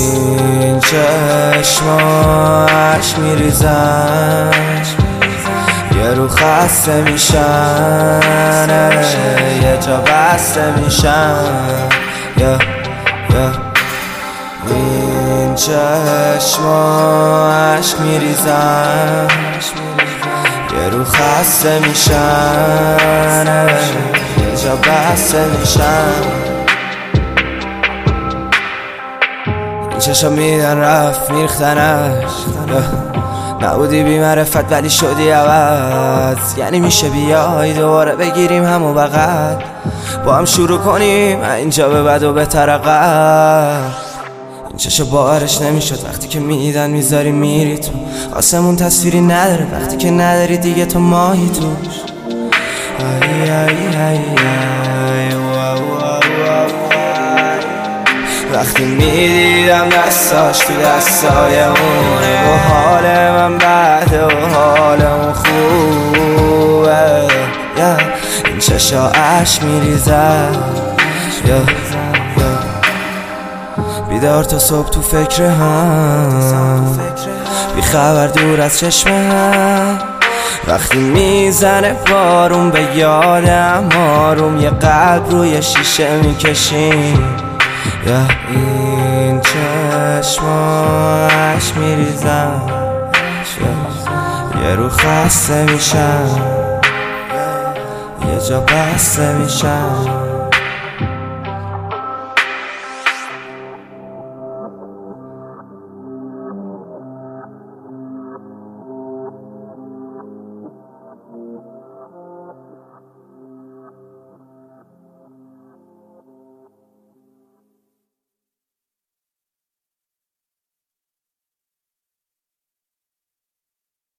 این چشماش میریزن یه رو خسته میشن یه جا بسته میشن این چشماش میریزن یه رو خسته میشن یه جا بسته میشن این چشم میدن رفت میریختنش نبودی بی معرفت ولی شدی عوض یعنی میشه بیای دوباره بگیریم همو بغل با هم شروع کنیم اینجا به بد و بهتر عقب این چشم باورش نمیشد وقتی که میدن میذاری میری تو آسمون تصویری نداره وقتی که نداری دیگه تو ماهی توش وقتی میدیدم دستاش تو دستای اونه و حال من بده و حال اون خوبه این چشا عشق میریزن بیدار تا صبح تو فکر هم بی خبر دور از چشم هم وقتی میزنه بارون به یادم آروم یه قلب روی شیشه میکشیم این چشماش میریزن یه رو خسته میشن یه جا بسته میشن